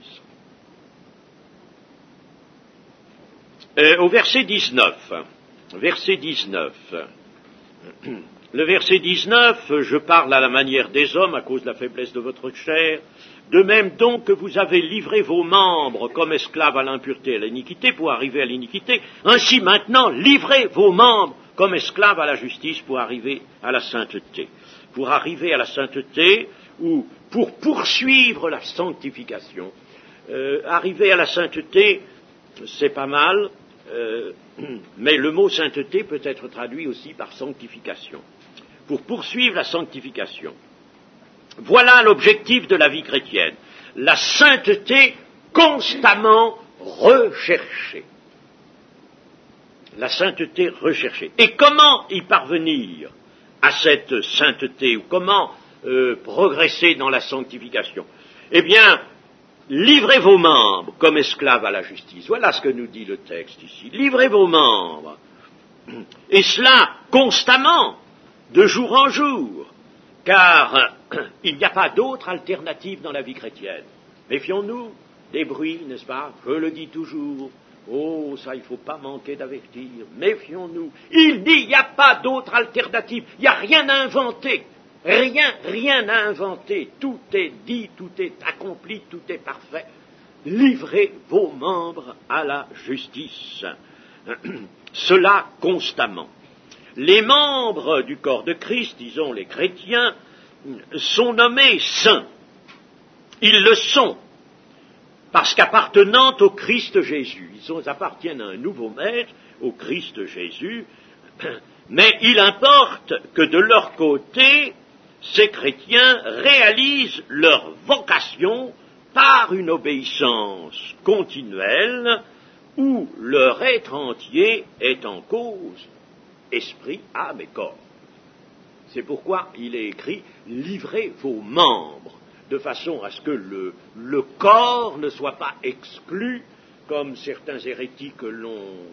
Euh, au verset dix-neuf, verset dix-neuf, le verset dix-neuf, je parle à la manière des hommes à cause de la faiblesse de votre chair, de même donc que vous avez livré vos membres comme esclaves à l'impureté et à l'iniquité pour arriver à l'iniquité, ainsi maintenant livrez vos membres comme esclaves à la justice pour arriver à la sainteté. Pour arriver à la sainteté, ou pour poursuivre la sanctification, euh, arriver à la sainteté, c'est pas mal, euh, mais le mot sainteté peut être traduit aussi par sanctification. Pour poursuivre la sanctification. Voilà l'objectif de la vie chrétienne. La sainteté constamment recherchée. La sainteté recherchée. Et comment y parvenir à cette sainteté, ou comment euh, progresser dans la sanctification? Eh bien, livrez vos membres comme esclaves à la justice. Voilà ce que nous dit le texte ici. Livrez vos membres. Et cela constamment, de jour en jour. Car euh, il n'y a pas d'autre alternative dans la vie chrétienne. Méfions-nous des bruits, n'est-ce pas? Je le dis toujours. Oh, ça, il ne faut pas manquer d'avertir. Méfions-nous. Il dit, il n'y a pas d'autre alternative. Il n'y a rien à inventer. Rien, rien à inventer. Tout est dit, tout est accompli, tout est parfait. Livrez vos membres à la justice. Cela constamment. Les membres du corps de Christ, disons les chrétiens, sont nommés saints. Ils le sont, parce qu'appartenant au Christ Jésus, ils appartiennent à un nouveau maître, au Christ Jésus, mais il importe que de leur côté, ces chrétiens réalisent leur vocation par une obéissance continuelle où leur être entier est en cause, esprit, âme et corps. C'est pourquoi il est écrit « livrez vos membres » de façon à ce que le, le corps ne soit pas exclu, comme certains hérétiques l'ont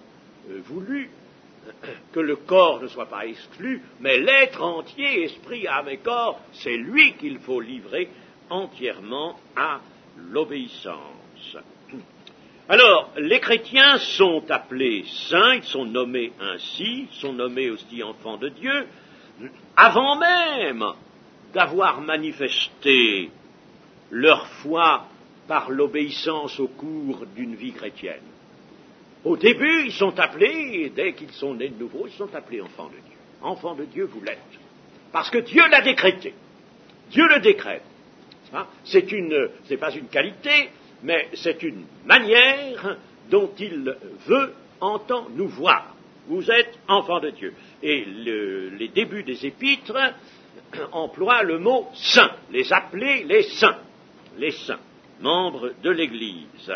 euh, voulu que le corps ne soit pas exclu, mais l'être entier, esprit, âme et corps, c'est lui qu'il faut livrer entièrement à l'obéissance. Alors, les chrétiens sont appelés saints, ils sont nommés ainsi, sont nommés aussi enfants de Dieu, avant même d'avoir manifesté leur foi par l'obéissance au cours d'une vie chrétienne. Au début, ils sont appelés, et dès qu'ils sont nés de nouveau, ils sont appelés enfants de Dieu. Enfants de Dieu, vous l'êtes. Parce que Dieu l'a décrété. Dieu le décrète. C'est une, c'est pas une qualité, mais c'est une manière dont il veut, entend, nous voir. Vous êtes enfants de Dieu. Et le, les débuts des épîtres emploient le mot saint, les appeler les saints, les saints, membres de l'Église.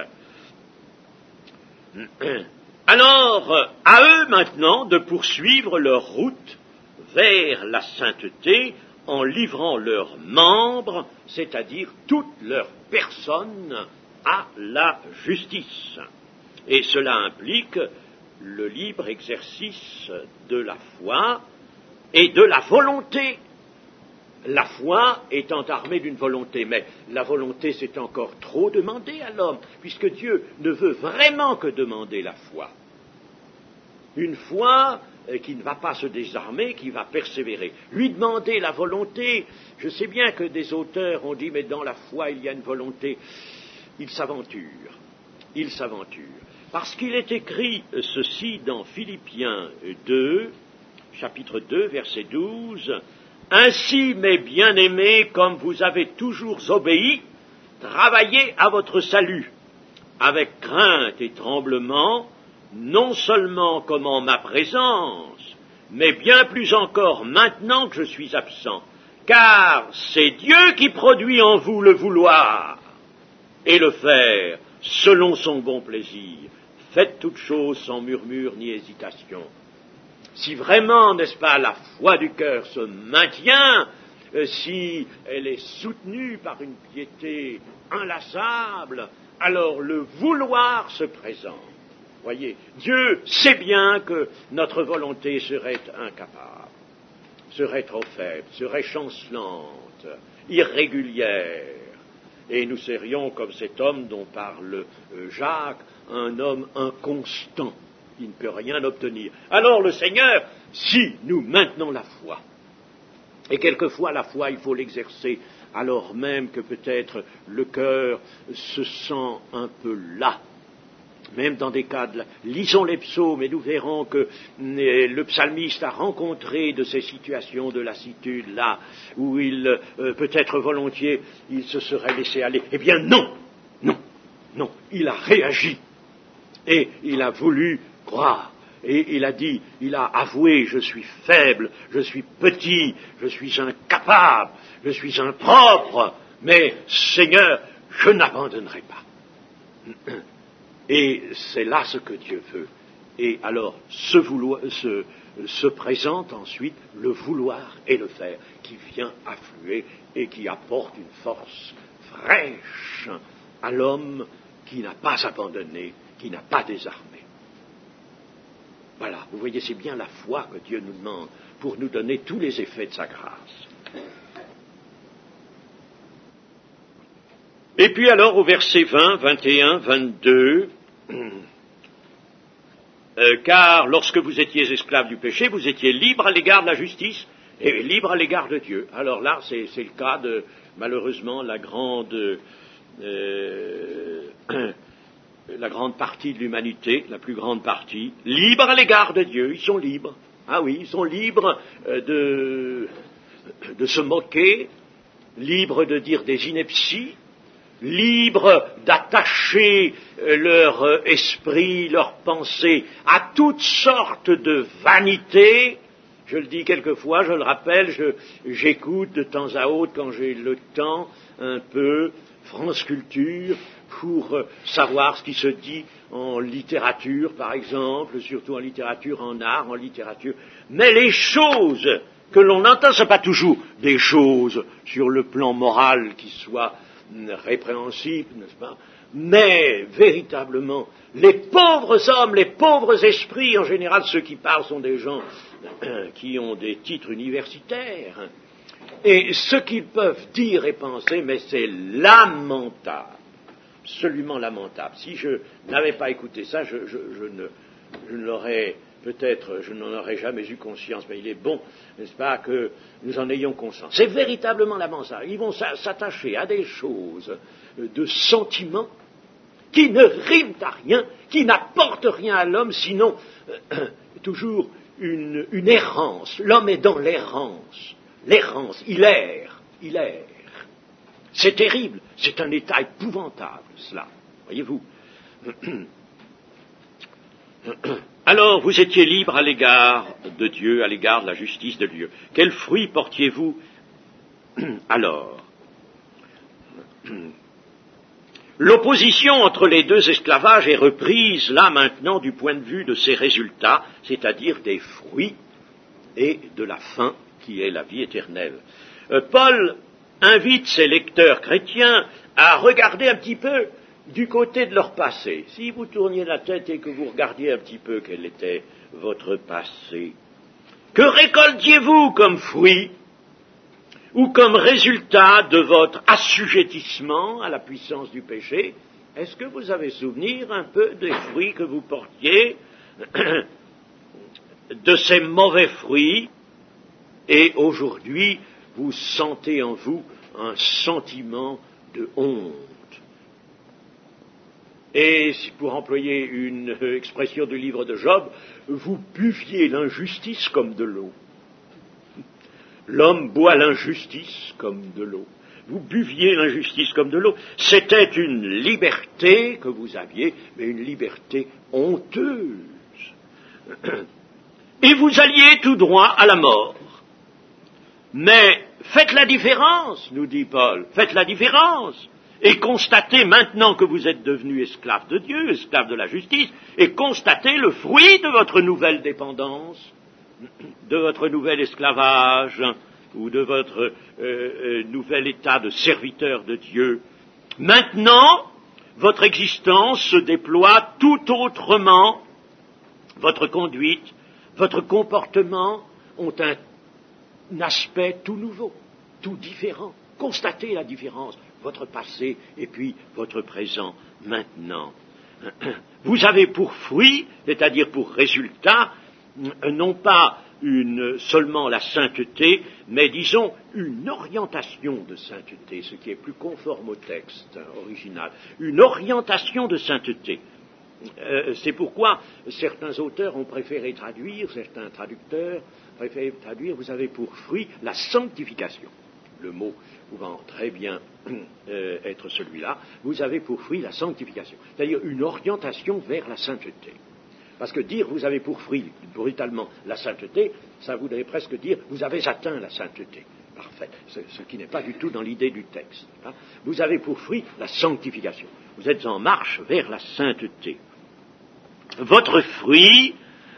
Alors, à eux maintenant de poursuivre leur route vers la sainteté en livrant leurs membres, c'est-à-dire toute leur personne, à la justice. Et cela implique le libre exercice de la foi et de la volonté. La foi étant armée d'une volonté, mais la volonté c'est encore trop demandé à l'homme, puisque Dieu ne veut vraiment que demander la foi. Une foi qui ne va pas se désarmer, qui va persévérer. Lui demander la volonté, je sais bien que des auteurs ont dit, mais dans la foi il y a une volonté. Il s'aventure, il s'aventure. Parce qu'il est écrit ceci dans Philippiens deux, chapitre deux, verset douze, « Ainsi, mes bien-aimés, comme vous avez toujours obéi, travaillez à votre salut, avec crainte et tremblement, non seulement comme en ma présence, mais bien plus encore maintenant que je suis absent, car c'est Dieu qui produit en vous le vouloir et le faire selon son bon plaisir. Faites toutes choses sans murmure ni hésitation. » Si vraiment, n'est-ce pas, la foi du cœur se maintient, euh, si elle est soutenue par une piété inlassable, alors le vouloir se présente. Voyez, Dieu sait bien que notre volonté serait incapable, serait trop faible, serait chancelante, irrégulière, et nous serions comme cet homme dont parle euh, Jacques, un homme inconstant, qui ne peut rien obtenir. Alors le Seigneur, si nous maintenons la foi, et quelquefois la foi il faut l'exercer, alors même que peut-être le cœur se sent un peu las, même dans des cas de la... Lisons les psaumes et nous verrons que le psalmiste a rencontré de ces situations de lassitude là, où il, euh, peut-être volontiers, il se serait laissé aller. Eh bien non, non, non, il a réagi et il a voulu croire. Et il a dit, il a avoué, je suis faible, je suis petit, je suis incapable, je suis impropre, mais Seigneur, je n'abandonnerai pas. Et c'est là ce que Dieu veut. Et alors, se, vouloir, se, se présente ensuite le vouloir et le faire, qui vient affluer et qui apporte une force fraîche à l'homme qui n'a pas abandonné, qui n'a pas désarmé. Voilà, vous voyez, c'est bien la foi que Dieu nous demande pour nous donner tous les effets de sa grâce. Et puis alors au verset vingt, vingt et un, vingt-deux, euh, car lorsque vous étiez esclaves du péché, vous étiez libres à l'égard de la justice et libres à l'égard de Dieu. Alors là, c'est, c'est le cas de, malheureusement, la grande... Euh, la grande partie de l'humanité, la plus grande partie, libres à l'égard de Dieu, ils sont libres. Ah oui, ils sont libres de, de se moquer, libres de dire des inepties, libres d'attacher leur esprit, leur pensée à toutes sortes de vanités. Je le dis quelquefois, je le rappelle, je, j'écoute de temps à autre, quand j'ai le temps, un peu, France Culture, pour euh, savoir ce qui se dit en littérature, par exemple, surtout en littérature, en art, en littérature. Mais les choses que l'on entend, ce n'est pas toujours des choses sur le plan moral qui soient répréhensibles, n'est-ce pas? Mais, véritablement, les pauvres hommes, les pauvres esprits, en général, ceux qui parlent sont des gens qui ont des titres universitaires, et ce qu'ils peuvent dire et penser, mais c'est lamentable, absolument lamentable. Si je n'avais pas écouté ça, je, je, je ne, je ne l'aurais, peut-être, je n'en aurais jamais eu conscience, mais il est bon, n'est-ce pas, que nous en ayons conscience. C'est véritablement lamentable. Ils vont s'attacher à des choses de sentiments qui ne riment à rien, qui n'apportent rien à l'homme, sinon euh, toujours une, une errance. L'homme est dans l'errance. L'errance, il erre, il erre. C'est terrible, c'est un état épouvantable, cela, voyez-vous. Alors, vous étiez libre à l'égard de Dieu, à l'égard de la justice de Dieu. Quels fruits portiez-vous alors? L'opposition entre les deux esclavages est reprise là maintenant du point de vue de ses résultats, c'est-à-dire des fruits et de la fin qui est la vie éternelle. Euh, Paul invite ses lecteurs chrétiens à regarder un petit peu du côté de leur passé. Si vous tourniez la tête et que vous regardiez un petit peu quel était votre passé, que récoltiez-vous comme fruit ou comme résultat de votre assujettissement à la puissance du péché? Est-ce que vous avez souvenir un peu des fruits que vous portiez, de ces mauvais fruits, et aujourd'hui vous sentez en vous un sentiment de honte? Et si, pour employer une expression du livre de Job, vous buviez l'injustice comme de l'eau. L'homme boit l'injustice comme de l'eau. Vous buviez l'injustice comme de l'eau. C'était une liberté que vous aviez, mais une liberté honteuse. Et vous alliez tout droit à la mort. Mais faites la différence, nous dit Paul, faites la différence. Et constatez maintenant que vous êtes devenus esclaves de Dieu, esclaves de la justice, et constatez le fruit de votre nouvelle dépendance, de votre nouvel esclavage, ou de votre euh, euh, nouvel état de serviteur de Dieu. Maintenant, votre existence se déploie tout autrement, votre conduite, votre comportement ont un, un aspect tout nouveau, tout différent. Constatez la différence, votre passé et puis votre présent maintenant. Vous avez pour fruit, c'est-à-dire pour résultat, non pas une, seulement la sainteté, mais disons une orientation de sainteté, ce qui est plus conforme au texte original, une orientation de sainteté. Euh, c'est pourquoi certains auteurs ont préféré traduire, certains traducteurs préfèrent traduire, vous avez pour fruit la sanctification. Le mot pouvant très bien euh, être celui-là, vous avez pour fruit la sanctification, c'est-à-dire une orientation vers la sainteté. Parce que dire vous avez pour fruit brutalement la sainteté, ça voudrait presque dire vous avez atteint la sainteté. Parfait, ce, ce qui n'est pas du tout dans l'idée du texte. Hein. Vous avez pour fruit la sanctification. Vous êtes en marche vers la sainteté. Votre fruit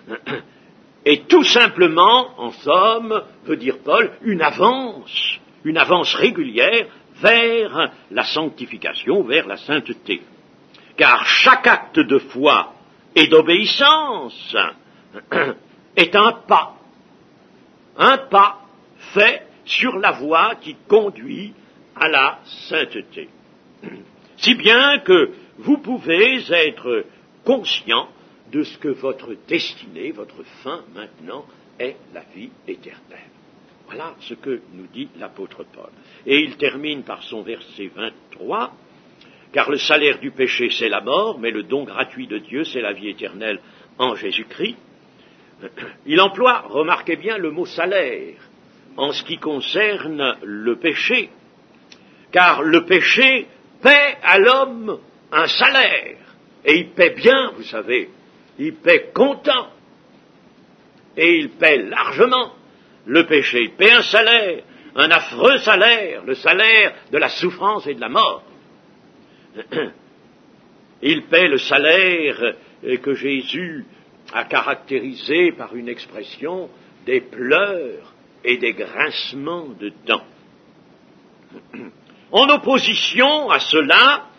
est tout simplement, en somme, veut dire Paul, une avance, une avance régulière vers la sanctification, vers la sainteté. Car chaque acte de foi et d'obéissance est un pas, un pas fait sur la voie qui conduit à la sainteté. Si bien que vous pouvez être conscient de ce que votre destinée, votre fin maintenant, est la vie éternelle. Voilà ce que nous dit l'apôtre Paul. Et il termine par son verset vingt-trois, « Car le salaire du péché, c'est la mort, mais le don gratuit de Dieu, c'est la vie éternelle en Jésus-Christ. » Il emploie, remarquez bien, le mot salaire en ce qui concerne le péché, car le péché paie à l'homme un salaire, et il paie bien, vous savez, il paie content, et il paie largement. Le péché, il paie un salaire, un affreux salaire, le salaire de la souffrance et de la mort. Il paie le salaire que Jésus a caractérisé par une expression des pleurs et des grincements de dents. En opposition à cela,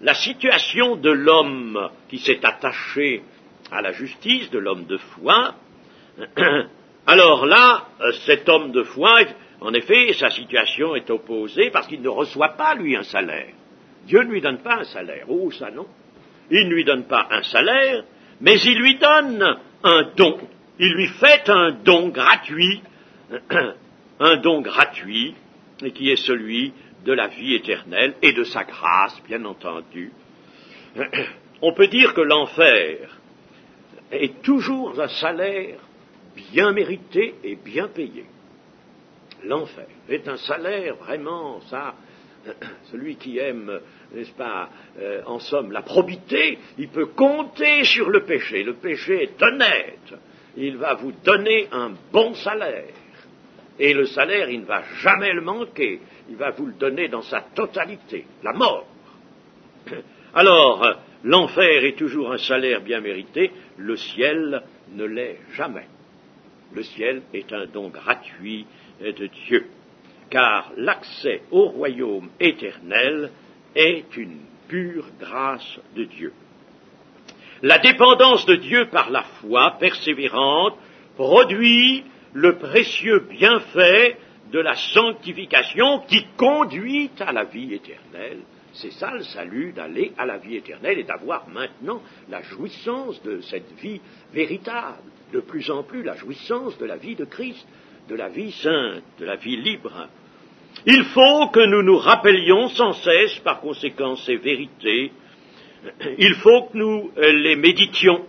la situation de l'homme qui s'est attaché à la justice, de l'homme de foi, alors là, cet homme de foi, en effet, sa situation est opposée parce qu'il ne reçoit pas, lui, un salaire. Dieu ne lui donne pas un salaire. Oh, ça non. Il ne lui donne pas un salaire, mais il lui donne un don. Il lui fait un don gratuit, un don gratuit, qui est celui de la vie éternelle et de sa grâce, bien entendu. On peut dire que l'enfer est toujours un salaire bien mérité et bien payé. L'enfer est un salaire vraiment, ça, celui qui aime, n'est-ce pas, euh, en somme, la probité, il peut compter sur le péché. Le péché est honnête. Il va vous donner un bon salaire. Et le salaire, il ne va jamais le manquer. Il va vous le donner dans sa totalité, la mort. Alors, l'enfer est toujours un salaire bien mérité, le ciel ne l'est jamais. Le ciel est un don gratuit de Dieu, car l'accès au royaume éternel est une pure grâce de Dieu. La dépendance de Dieu par la foi persévérante produit le précieux bienfait de la sanctification qui conduit à la vie éternelle. C'est ça le salut, d'aller à la vie éternelle et d'avoir maintenant la jouissance de cette vie véritable, de plus en plus la jouissance de la vie de Christ, de la vie sainte, de la vie libre. Il faut que nous nous rappelions sans cesse, par conséquent, ces vérités. Il faut que nous les méditions.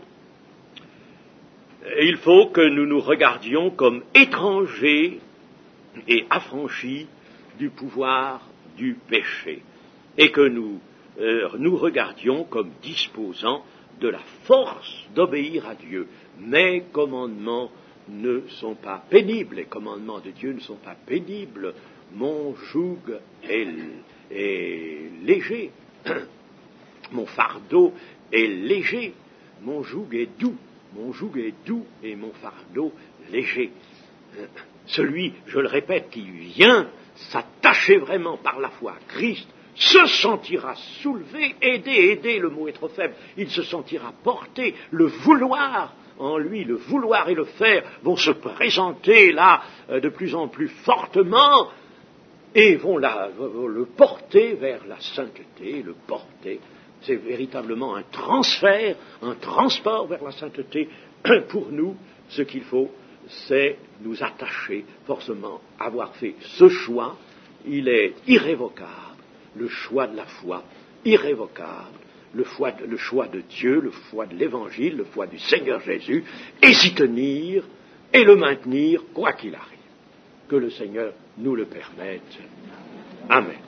Il faut que nous nous regardions comme étrangers et affranchis du pouvoir du péché, et que nous euh, nous regardions comme disposant de la force d'obéir à Dieu. Mes commandements ne sont pas pénibles, les commandements de Dieu ne sont pas pénibles, mon joug est, est léger, mon fardeau est léger, mon joug est doux, mon joug est doux et mon fardeau léger. Celui, je le répète, qui vient s'attacher vraiment par la foi à Christ, se sentira soulevé, aidé, aidé, le mot est trop faible, il se sentira porté, le vouloir en lui, le vouloir et le faire vont se présenter là de plus en plus fortement et vont, la, vont le porter vers la sainteté, le porter. C'est véritablement un transfert, un transport vers la sainteté. Pour nous, ce qu'il faut, c'est nous attacher forcément, avoir fait ce choix. Il est irrévocable, le choix de la foi, irrévocable, le choix de, le choix de Dieu, le choix de l'Évangile, le choix du Seigneur Jésus, et s'y tenir, et le maintenir, quoi qu'il arrive. Que le Seigneur nous le permette. Amen.